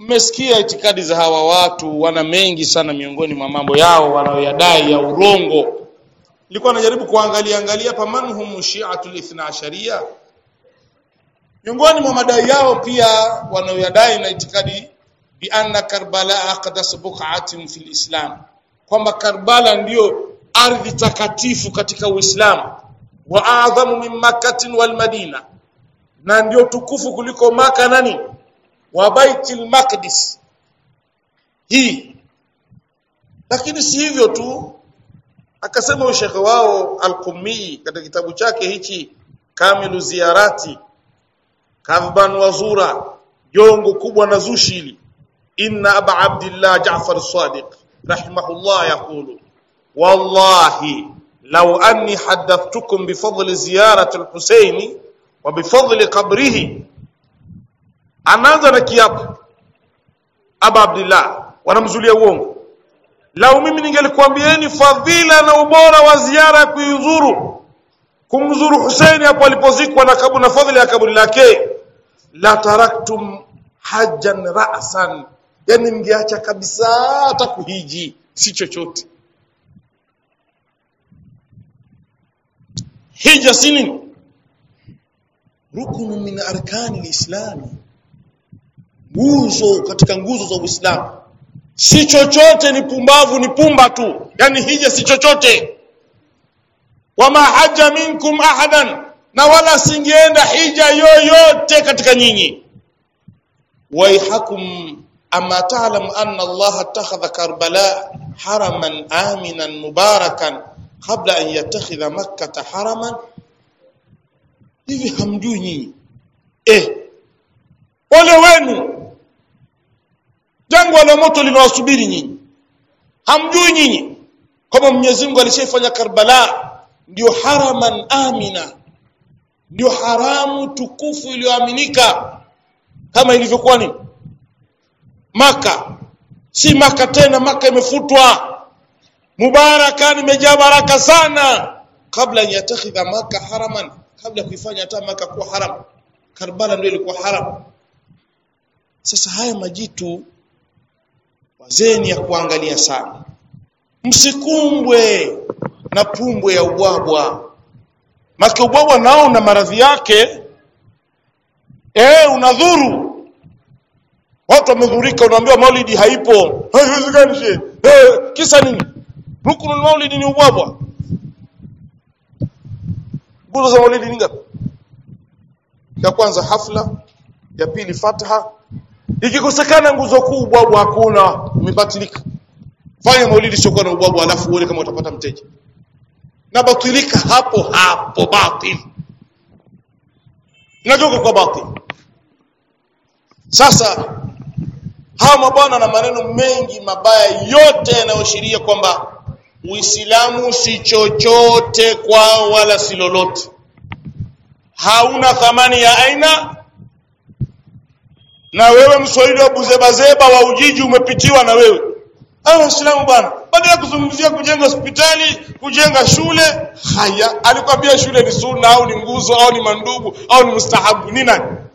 Mmesikia itikadi za hawa watu, wana mengi sana miongoni mwa mambo yao wanayoyadai ya urongo. Nilikuwa najaribu kuangalia pamanhum shi'atul ithna asharia. Miongoni mwa madai yao pia wanayoyadai na itikadi bi anna Karbala aqdas buq'atin fil Islam, kwamba Karbala ndio ardhi takatifu katika Uislamu, wa a'zamu min Makkah wal Madina, na ndio tukufu kuliko Maka nani wa Baitul Maqdis hii. Lakini si hivyo tu, akasema Sheikh wao Al-Qummi katika kitabu chake hichi Kamilu Ziyarati, kadhban wazura, jongo kubwa na zushili, inna Aba Abdillah Ja'far as-Sadiq rahimahullah yaqulu wallahi law anni haddathtukum bifadli ziyarati al-Husaini wa bifadli qabrihi. Anaanza na kiapo Aba Abdillah, wanamzulia uongo. Lau mimi ningelikuambieni fadhila na ubora wa ziara kuizuru, kumzuru Husaini hapo alipozikwa na kaburi na fadhila ya kaburi lake, la taraktum hajjan ra'san, yani mngeacha kabisa hata kuhiji, si chochote. Hija sinin rukunu min arkani al-Islam, nguzo katika nguzo za Uislamu. Si chochote, ni pumbavu, ni pumba tu. Yani hija si chochote. Wama haja minkum ahadan, na wala singeenda hija yoyote katika nyinyi. Waihakum amma ta'lam anna Allah attakhadha Karbala haraman aminan mubarakan qabla an yattakhidha Makkah haraman. Hivi hamjui nyinyi? Ole wenu, jangwa la moto linawasubiri nyinyi. Hamjui nyinyi kama Mwenyezi Mungu alishafanya Karbala ndio haraman amina, ndio haramu tukufu iliyoaminika, kama ilivyokuwa ni Maka. Si Maka tena, Maka imefutwa. Mubarakan, imejaa baraka sana, kabla yatakhidha Maka haraman, kabla kuifanya hata Maka kuwa haram, Karbala ndio ilikuwa haram. Sasa haya majitu wazeni ya kuangalia sana. Msikumbwe na pumbwe ya ubwabwa. Maki ubwabwa nao na maradhi yake. Unadhuru. Watu wamedhurika, unaambiwa maulidi haipo. Haiwezekani shehe. Kisa nini? Rukunul maulidi ni ubwabwa. Nguzo za maulidi ni ngapi? Ya kwanza hafla, ya pili fataha. Ikikosekana nguzo kuu ubwabwa hakuna, umebatilika. Fanya maulidi sio kwa ubwabwa alafu uone kama utapata mteja. Na batilika hapo batil. Natoka kwa batil. Sasa hawa mabwana na maneno mengi mabaya yote yanayoashiria kwamba Uislamu si chochote kwao wala si lolote. Hauna thamani ya aina. Na wewe Mswahili wa buzebazeba wa Ujiji umepitiwa na wewe. Waislamu bwana, baada ya kuzungumzia kujenga hospitali, kujenga shule, haya alikwambia shule ni sunna au ni nguzo au ni mandugu au ni mustahabu, ni nani?